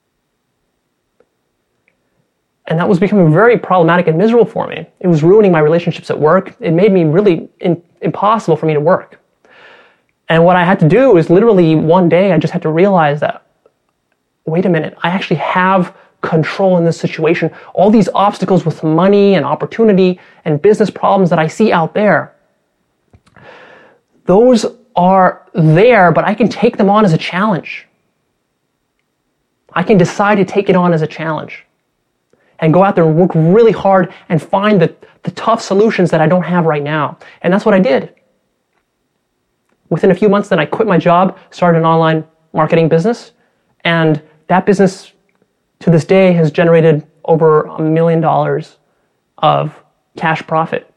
And that was becoming very problematic and miserable for me. It was ruining my relationships at work. It made me really in, impossible for me to work. And what I had to do is literally one day I just had to realize that, wait a minute, I actually have control in this situation. All these obstacles with money and opportunity and business problems that I see out there, those are there, but I can take them on as a challenge. I can decide to take it on as a challenge and go out there and work really hard and find the, the tough solutions that I don't have right now. And that's what I did. Within a few months, then I quit my job, started an online marketing business, and that business to this day has generated over a million dollars of cash profit.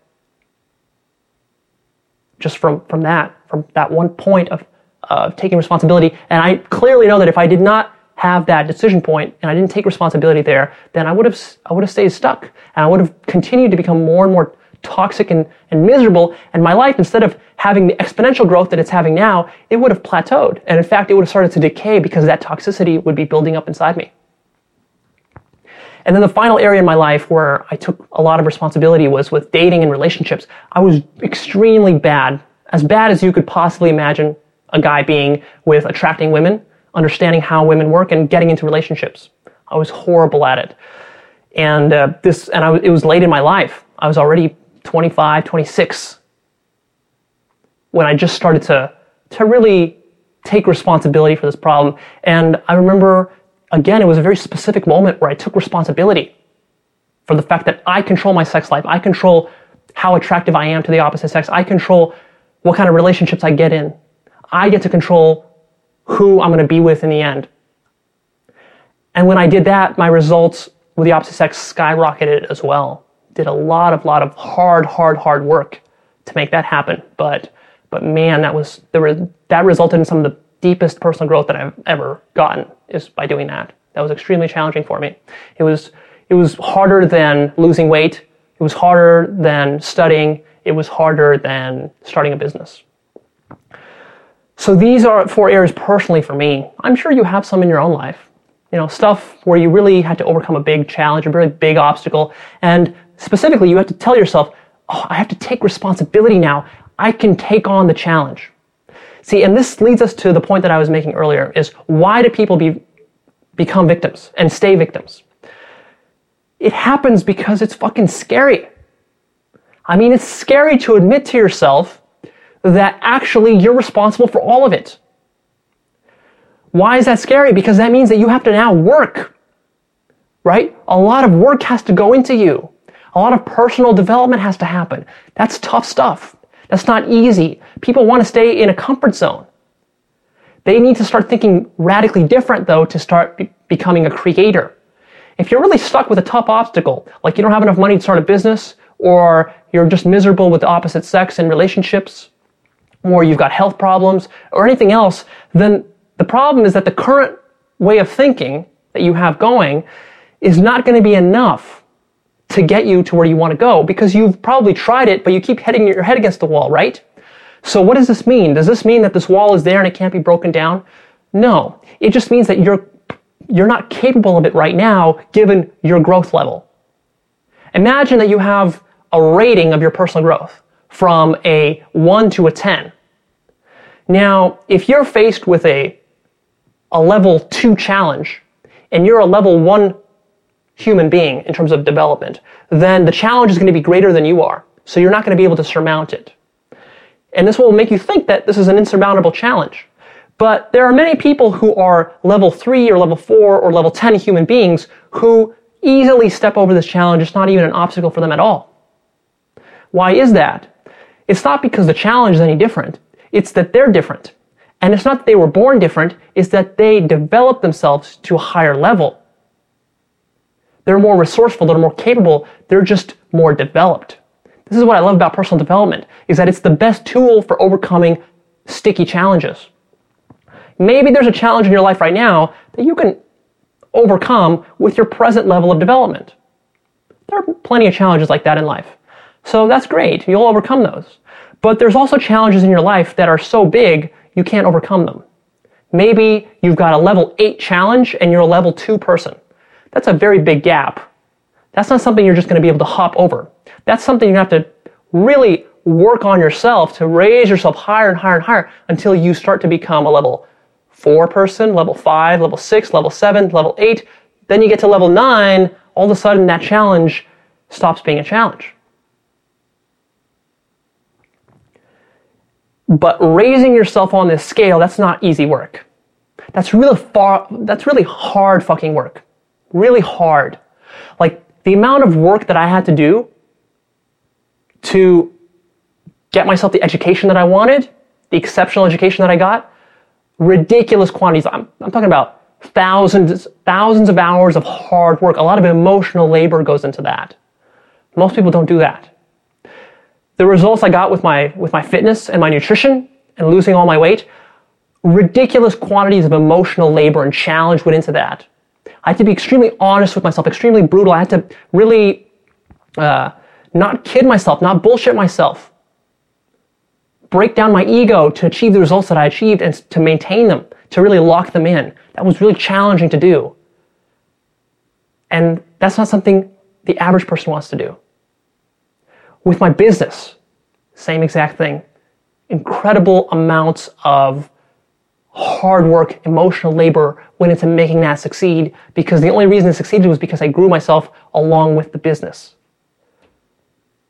Just from, from that, from that one point of uh, taking responsibility. And I clearly know that if I did not have that decision point and I didn't take responsibility there, then I would have I would have stayed stuck and I would have continued to become more and more toxic and, and miserable, and my life, instead of having the exponential growth that it's having now, it would have plateaued. And in fact, it would have started to decay because that toxicity would be building up inside me. And then the final area in my life where I took a lot of responsibility was with dating and relationships. I was extremely bad, as bad as you could possibly imagine a guy being with attracting women, understanding how women work, and getting into relationships. I was horrible at it. And uh, this, and I, it was late in my life. I was already twenty-five, twenty-six when I just started to, to really take responsibility for this problem. And I remember, again, it was a very specific moment where I took responsibility for the fact that I control my sex life. I control how attractive I am to the opposite sex. I control what kind of relationships I get in. I get to control who I'm going to be with in the end. And when I did that, my results with the opposite sex skyrocketed as well. Did a lot of, lot of hard, hard, hard work to make that happen. But, but man, that was, there was, that resulted in some of the deepest personal growth that I've ever gotten is by doing that. That was extremely challenging for me. It was, it was harder than losing weight. It was harder than studying. It was harder than starting a business. So these are four areas personally for me. I'm sure you have some in your own life. You know, stuff where you really had to overcome a big challenge, a very big obstacle. And specifically, you have to tell yourself, oh, I have to take responsibility now. I can take on the challenge. See, and this leads us to the point that I was making earlier, is why do people be, become victims and stay victims? It happens because it's fucking scary. I mean, it's scary to admit to yourself that actually you're responsible for all of it. Why is that scary? Because that means that you have to now work, right? A lot of work has to go into you. A lot of personal development has to happen. That's tough stuff. That's not easy. People want to stay in a comfort zone. They need to start thinking radically different, though, to start be- becoming a creator. If you're really stuck with a tough obstacle, like you don't have enough money to start a business, or you're just miserable with the opposite sex in relationships, or you've got health problems, or anything else, then the problem is that the current way of thinking that you have going is not going to be enough to get you to where you want to go, because you've probably tried it, but you keep hitting your head against the wall, right? So what does this mean? Does this mean that this wall is there and it can't be broken down? No. It just means that you're you're not capable of it right now, given your growth level. Imagine that you have a rating of your personal growth from a one to a ten. Now, if you're faced with a a level two challenge, and you're a level one human being in terms of development, then the challenge is going to be greater than you are. So you're not going to be able to surmount it. And this will make you think that this is an insurmountable challenge. But there are many people who are level three or level four or level ten human beings who easily step over this challenge. It's not even an obstacle for them at all. Why is that? It's not because the challenge is any different. It's that they're different. And it's not that they were born different, it's that they developed themselves to a higher level. They're more resourceful, they're more capable, they're just more developed. This is what I love about personal development, is that it's the best tool for overcoming sticky challenges. Maybe there's a challenge in your life right now that you can overcome with your present level of development. There are plenty of challenges like that in life. So that's great, you'll overcome those. But there's also challenges in your life that are so big, you can't overcome them. Maybe you've got a level eight challenge and you're a level two person. That's a very big gap. That's not something you're just going to be able to hop over. That's something you have to really work on yourself to raise yourself higher and higher and higher until you start to become a level four person, level five, level six, level seven, level eight. Then you get to level nine, all of a sudden that challenge stops being a challenge. But raising yourself on this scale, that's not easy work. That's really far, that's really hard fucking work. Really hard. Like the amount of work that I had to do to get myself the education that I wanted, the exceptional education that I got, ridiculous quantities. I'm, I'm talking about thousands, thousands of hours of hard work. A lot of emotional labor goes into that. Most people don't do that. The results I got with my with my fitness and my nutrition and losing all my weight, ridiculous quantities of emotional labor and challenge went into that. I had to be extremely honest with myself, extremely brutal. I had to really uh, not kid myself, not bullshit myself. Break down my ego to achieve the results that I achieved and to maintain them, to really lock them in. That was really challenging to do. And that's not something the average person wants to do. With my business, same exact thing. Incredible amounts of hard work, emotional labor went into making that succeed, because the only reason it succeeded was because I grew myself along with the business.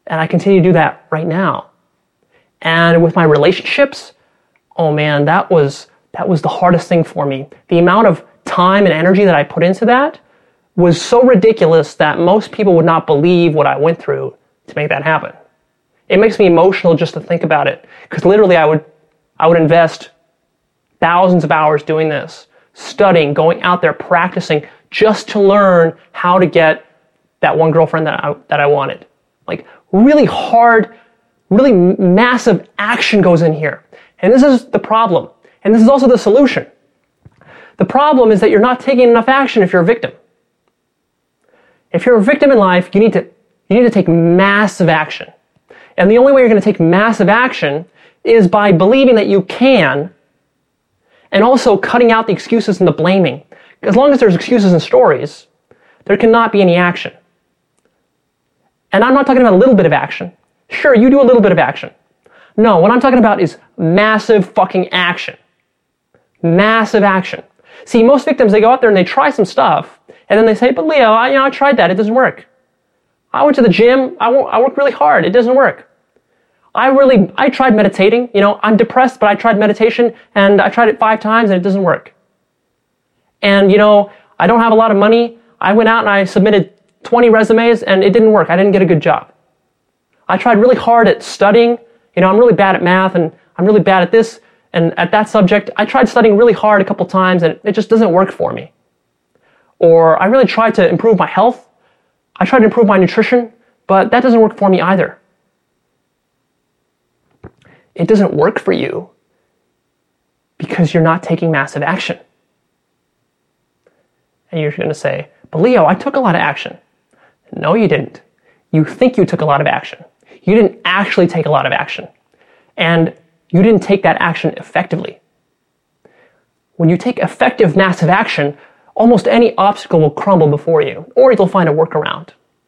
And I continue to do that right now. And with my relationships, oh man, that was that was the hardest thing for me. The amount of time and energy that I put into that was so ridiculous that most people would not believe what I went through to make that happen. It makes me emotional just to think about it, because literally I would I would invest thousands of hours doing this, studying, going out there, practicing, just to learn how to get that one girlfriend that I, that I wanted. Like, really hard, really massive action goes in here. And this is the problem. And this is also the solution. The problem is that you're not taking enough action if you're a victim. If you're a victim in life, you need to, you need to take massive action. And the only way you're going to take massive action is by believing that you can, and also cutting out the excuses and the blaming. As long as there's excuses and stories, there cannot be any action. And I'm not talking about a little bit of action. Sure, you do a little bit of action. No, what I'm talking about is massive fucking action. Massive action. See, most victims, they go out there and they try some stuff, and then they say, but Leo, I, you know, I tried that, it doesn't work. I went to the gym, I, I worked really hard, it doesn't work. I really, I tried meditating, you know, I'm depressed, but I tried meditation, and I tried it five times, and it doesn't work. And, you know, I don't have a lot of money, I went out and I submitted twenty resumes, and it didn't work, I didn't get a good job. I tried really hard at studying, you know, I'm really bad at math, and I'm really bad at this, and at that subject, I tried studying really hard a couple times, and it just doesn't work for me. Or I really tried to improve my health, I tried to improve my nutrition, but that doesn't work for me either. It doesn't work for you because you're not taking massive action. And you're going to say, but Leo, I took a lot of action. No, you didn't. You think you took a lot of action. You didn't actually take a lot of action. And you didn't take that action effectively. When you take effective massive action, almost any obstacle will crumble before you, or you'll find a workaround.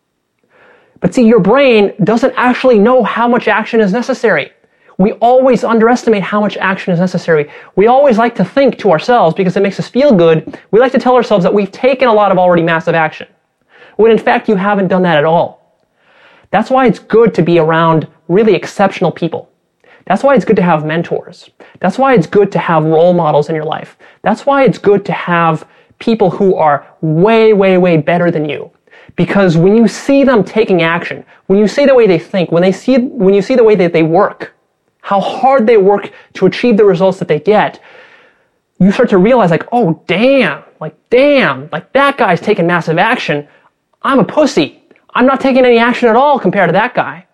But see, your brain doesn't actually know how much action is necessary. We always underestimate how much action is necessary. We always like to think to ourselves, because it makes us feel good, we like to tell ourselves that we've taken a lot of already massive action, when in fact you haven't done that at all. That's why it's good to be around really exceptional people. That's why it's good to have mentors. That's why it's good to have role models in your life. That's why it's good to have people who are way, way, way better than you. Because when you see them taking action, when you see the way they think, when they see, when you see the way that they work, how hard they work to achieve the results that they get, you start to realize like, oh, damn, like, damn, like that guy's taking massive action. I'm a pussy. I'm not taking any action at all compared to that guy.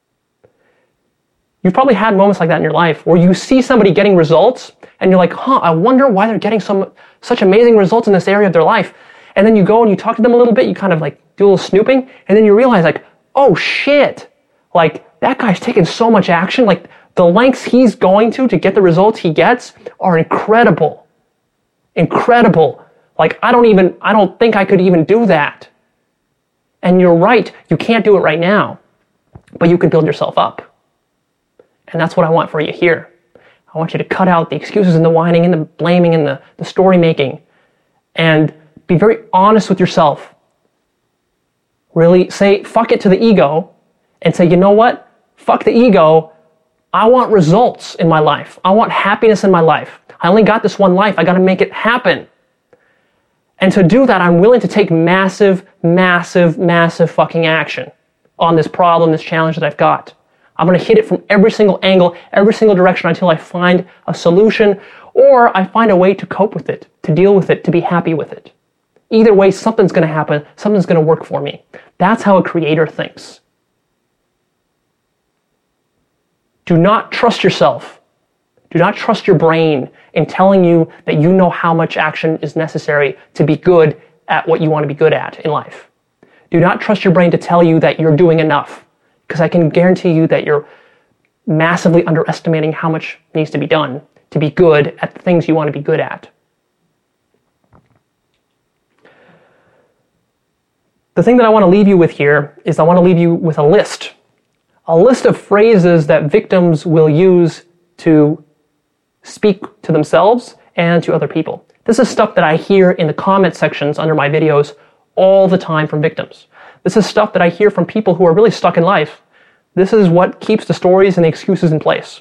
You've probably had moments like that in your life where you see somebody getting results and you're like, huh, I wonder why they're getting some, such amazing results in this area of their life. And then you go and you talk to them a little bit, you kind of like do a little snooping, and then you realize like, oh shit, like that guy's taking so much action, like the lengths he's going to to get the results he gets are incredible. Incredible. Like I don't even, I don't think I could even do that. And you're right, you can't do it right now, but you can build yourself up. And that's what I want for you here. I want you to cut out the excuses and the whining and the blaming and the, the story making, and be very honest with yourself. Really say, fuck it to the ego, and say, you know what? Fuck the ego. I want results in my life. I want happiness in my life. I only got this one life. I got to make it happen. And to do that, I'm willing to take massive, massive, massive fucking action on this problem, this challenge that I've got. I'm going to hit it from every single angle, every single direction until I find a solution, or I find a way to cope with it, to deal with it, to be happy with it. Either way, something's going to happen, something's going to work for me. That's how a creator thinks. Do not trust yourself. Do not trust your brain in telling you that you know how much action is necessary to be good at what you want to be good at in life. Do not trust your brain to tell you that you're doing enough, because I can guarantee you that you're massively underestimating how much needs to be done to be good at the things you want to be good at. The thing that I want to leave you with here is I want to leave you with a list. A list of phrases that victims will use to speak to themselves and to other people. This is stuff that I hear in the comment sections under my videos all the time from victims. This is stuff that I hear from people who are really stuck in life, This is what keeps the stories and the excuses in place.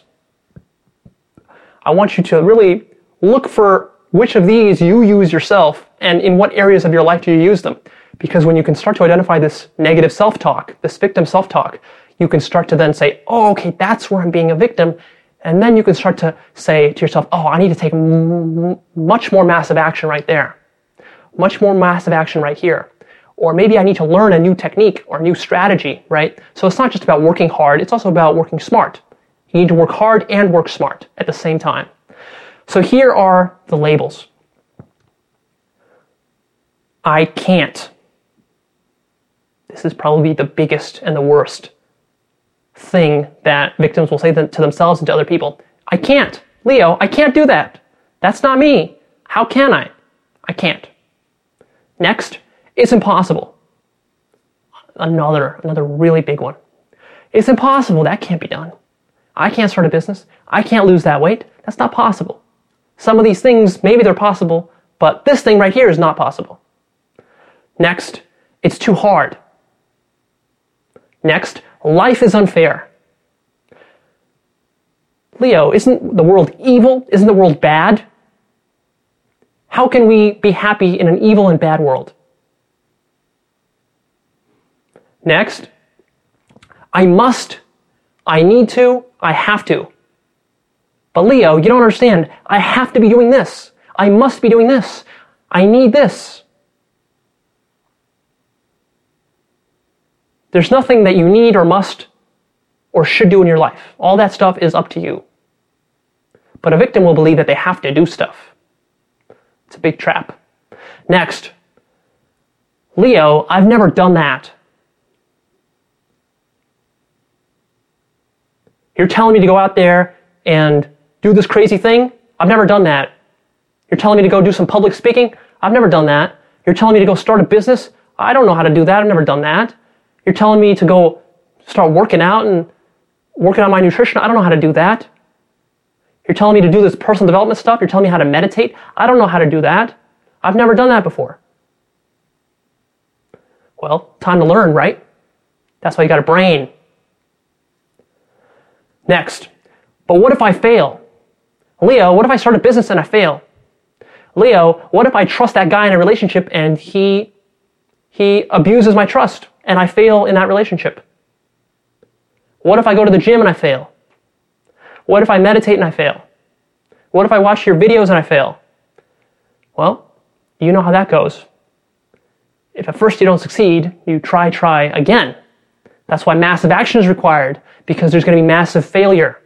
I want you to really look for which of these you use yourself and in what areas of your life do you use them. Because when you can start to identify this negative self-talk, this victim self-talk, you can start to then say, oh, okay, that's where I'm being a victim. And then you can start to say to yourself, oh, I need to take m- much more massive action right there. Much more massive action right here. Or maybe I need to learn a new technique or a new strategy, right? So it's not just about working hard, it's also about working smart. You need to work hard and work smart at the same time. So here are the labels. I can't. This is probably the biggest and the worst thing that victims will say to themselves and to other people. I can't. Leo, I can't do that. That's not me. How can I? I can't. Next, it's impossible. Another, another really big one. It's impossible. That can't be done. I can't start a business. I can't lose that weight. That's not possible. Some of these things, maybe they're possible, but this thing right here is not possible. Next, it's too hard. Next, life is unfair. Leo, isn't the world evil? Isn't the world bad? How can we be happy in an evil and bad world? Next, I must, I need to, I have to. But Leo, you don't understand. I have to be doing this. I must be doing this. I need this. There's nothing that you need or must or should do in your life. All that stuff is up to you. But a victim will believe that they have to do stuff. It's a big trap. Next, Leo, I've never done that. You're telling me to go out there and do this crazy thing? I've never done that. You're telling me to go do some public speaking? I've never done that. You're telling me to go start a business? I don't know how to do that. I've never done that. You're telling me to go start working out and working on my nutrition? I don't know how to do that. You're telling me to do this personal development stuff? You're telling me how to meditate? I don't know how to do that. I've never done that before. Well, time to learn, right? That's why you got a brain. Next, but what if I fail? Leo, what if I start a business and I fail? Leo, what if I trust that guy in a relationship and he he abuses my trust and I fail in that relationship? What if I go to the gym and I fail? What if I meditate and I fail? What if I watch your videos and I fail? Well, you know how that goes. If at first you don't succeed, you try, try again. That's why massive action is required, because there's going to be massive failure.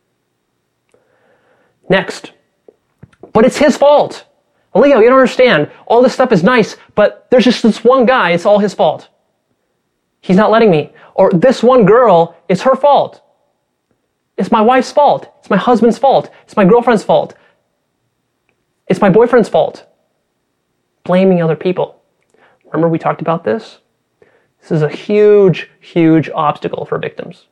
Next, but it's his fault. Leo, you don't understand. All this stuff is nice, but there's just this one guy, it's all his fault. He's not letting me. Or this one girl, it's her fault. It's my wife's fault. It's my husband's fault. It's my girlfriend's fault. It's my boyfriend's fault. Blaming other people. Remember we talked about this? This is a huge, huge obstacle for victims.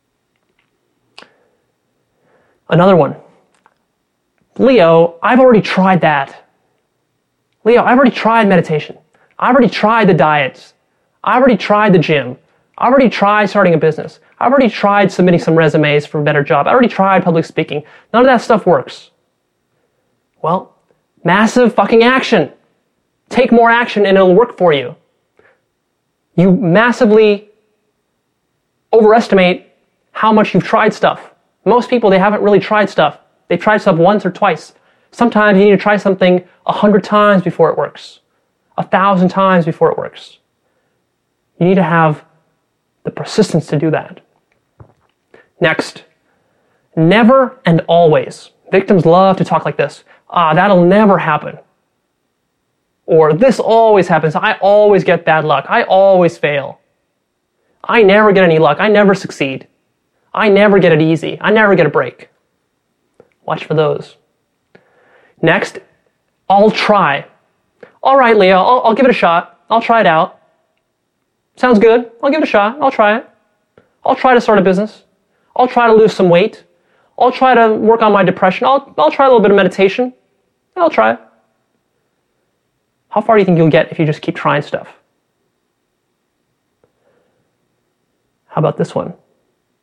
Another one. Leo, I've already tried that. Leo, I've already tried meditation. I've already tried the diets. I've already tried the gym. I've already tried starting a business. I've already tried submitting some resumes for a better job. I already tried public speaking. None of that stuff works. Well, massive fucking action. Take more action and it'll work for you. You massively overestimate how much you've tried stuff. Most people, they haven't really tried stuff. They've tried stuff once or twice. Sometimes you need to try something a hundred times before it works. A thousand times before it works. You need to have the persistence to do that. Next, never and always. Victims love to talk like this. Ah, that'll never happen. Or this always happens. I always get bad luck. I always fail. I never get any luck. I never succeed. I never get it easy. I never get a break. Watch for those. Next, I'll try. All right, Leo, I'll, I'll give it a shot. I'll try it out. Sounds good. I'll give it a shot. I'll try it. I'll try to start a business. I'll try to lose some weight. I'll try to work on my depression. I'll, I'll try a little bit of meditation. I'll try it. How far do you think you'll get if you just keep trying stuff? How about this one?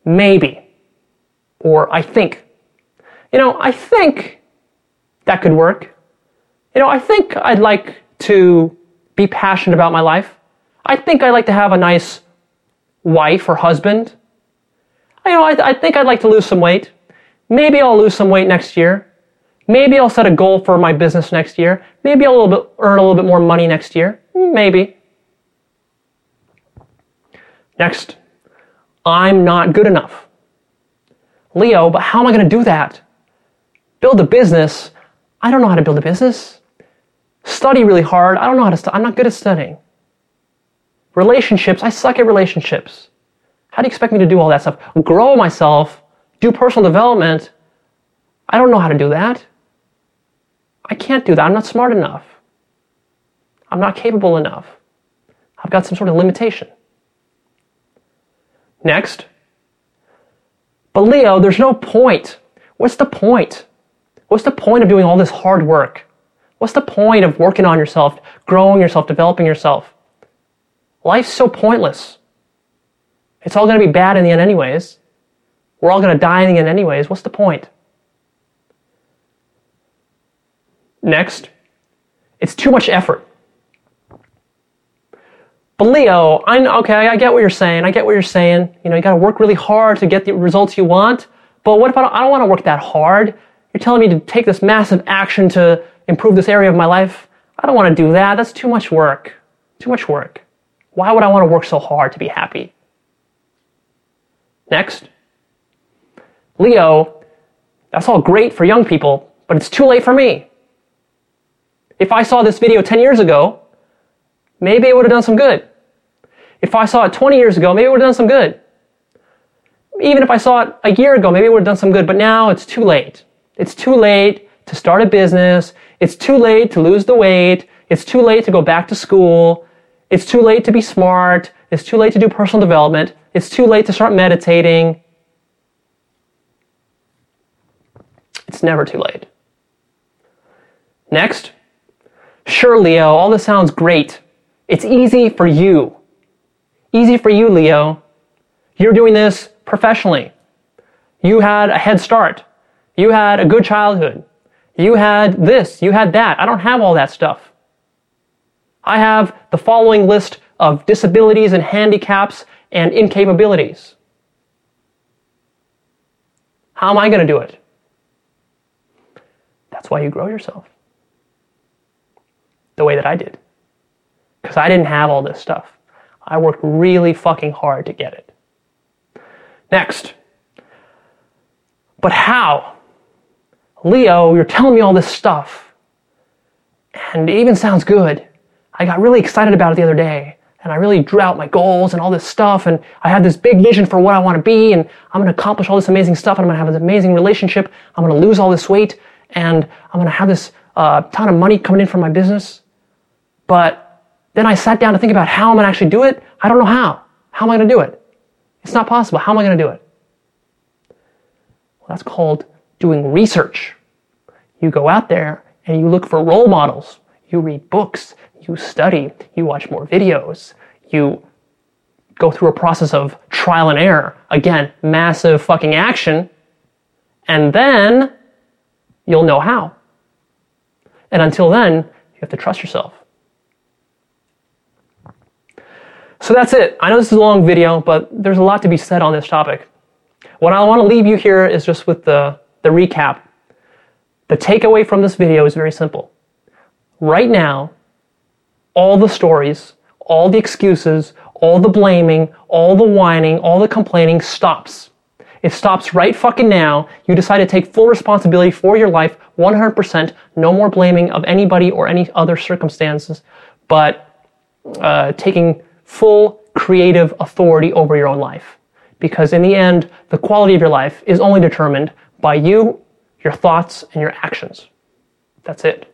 maybe, or I think. You know, I think that could work. You know, I think I'd like to be passionate about my life. I think I'd like to have a nice wife or husband. You know, I, I think I'd like to lose some weight. Maybe I'll lose some weight next year. Maybe I'll set a goal for my business next year. Maybe I'll a little bit, earn a little bit more money next year. Maybe. Next, I'm not good enough. Leo, but how am I going to do that? Build a business? I don't know how to build a business. Study really hard? I don't know how to study. I'm not good at studying. Relationships? I suck at relationships. How do you expect me to do all that stuff? Grow myself, do personal development? I don't know how to do that. I can't do that. I'm not smart enough. I'm not capable enough. I've got some sort of limitation. Next. But Leo, there's no point. What's the point? What's the point of doing all this hard work? What's the point of working on yourself, growing yourself, developing yourself? Life's so pointless. It's all going to be bad in the end anyways. We're all going to die in the end anyways. What's the point? Next, it's too much effort. But Leo, I know, okay, I get what you're saying. I get what you're saying. You know, you got to work really hard to get the results you want. But what if I don't, I don't want to work that hard? You're telling me to take this massive action to improve this area of my life? I don't want to do that. That's too much work. Too much work. Why would I want to work so hard to be happy? Next. Leo, that's all great for young people, but it's too late for me. If I saw this video ten years ago, maybe it would have done some good. If I saw it twenty years ago, maybe it would have done some good. Even if I saw it a year ago, maybe it would have done some good, but now it's too late. It's too late to start a business. It's too late to lose the weight. It's too late to go back to school. It's too late to be smart. It's too late to do personal development. It's too late to start meditating. It's never too late. Next. Sure, Leo, all this sounds great. It's easy for you. Easy for you, Leo. You're doing this professionally. You had a head start. You had a good childhood. You had this. You had that. I don't have all that stuff. I have the following list of disabilities and handicaps and incapabilities. How am I going to do it? That's why you grow yourself. The way that I did. Because I didn't have all this stuff. I worked really fucking hard to get it. Next. But how? Leo, you're telling me all this stuff. And it even sounds good. I got really excited about it the other day. And I really drew out my goals and all this stuff. And I had this big vision for what I want to be. And I'm going to accomplish all this amazing stuff. And I'm going to have this amazing relationship. I'm going to lose all this weight. And I'm going to have this uh, ton of money coming in from my business. But then I sat down to think about how I'm going to actually do it. I don't know how. How am I going to do it? It's not possible. How am I going to do it? Well, that's called doing research. You go out there and you look for role models. You read books. You study. You watch more videos. You go through a process of trial and error. Again, massive fucking action. And then you'll know how. And until then, you have to trust yourself. So that's it. I know this is a long video, but there's a lot to be said on this topic. What I want to leave you here is just with the, the recap. The takeaway from this video is very simple. Right now, all the stories, all the excuses, all the blaming, all the whining, all the complaining stops. It stops right fucking now. You decide to take full responsibility for your life, one hundred percent. No more blaming of anybody or any other circumstances, but uh, taking full creative authority over your own life. Because in the end, the quality of your life is only determined by you, your thoughts, and your actions. That's it.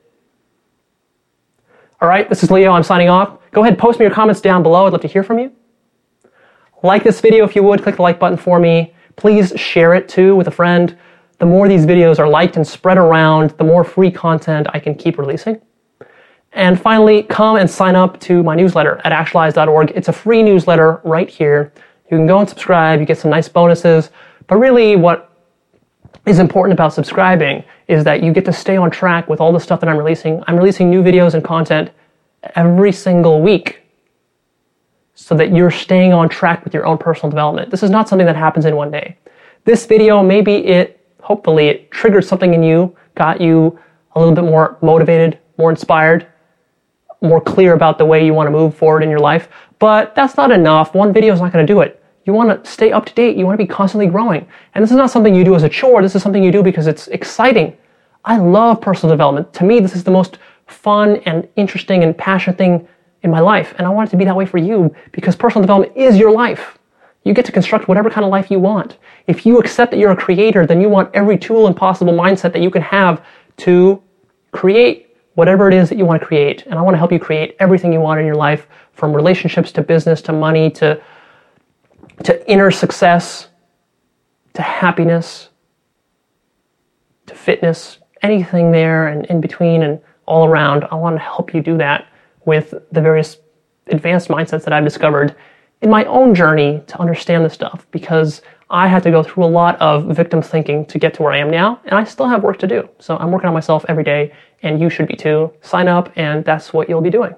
All right, this is Leo. I'm signing off. Go ahead, post me your comments down below. I'd love to hear from you. Like this video if you would. Click the like button for me. Please share it too with a friend. The more these videos are liked and spread around, the more free content I can keep releasing. And finally, come and sign up to my newsletter at actualize dot org. It's a free newsletter right here. You You can go and subscribe, you get some nice bonuses, but really what is important about subscribing is that you get to stay on track with all the stuff that I'm releasing. I'm releasing new videos and content every single week so that you're staying on track with your own personal development. This is not something that happens in one day. This video, maybe it, hopefully it triggered something in you, got you a little bit more motivated, more inspired, more clear about the way you want to move forward in your life. But that's not enough. One video is not going to do it. You want to stay up to date. You want to be constantly growing. And this is not something you do as a chore. This is something you do because it's exciting. I love personal development. To me, this is the most fun and interesting and passionate thing in my life. And I want it to be that way for you because personal development is your life. You get to construct whatever kind of life you want. If you accept that you're a creator, then you want every tool and possible mindset that you can have to create whatever it is that you want to create. And I want to help you create everything you want in your life, from relationships to business to money to, to inner success to happiness to fitness, anything there and in between and all around. I want to help you do that with the various advanced mindsets that I've discovered in my own journey to understand this stuff, because I had to go through a lot of victim thinking to get to where I am now, and I still have work to do. So I'm working on myself every day, and you should be too. Sign up, and that's what you'll be doing.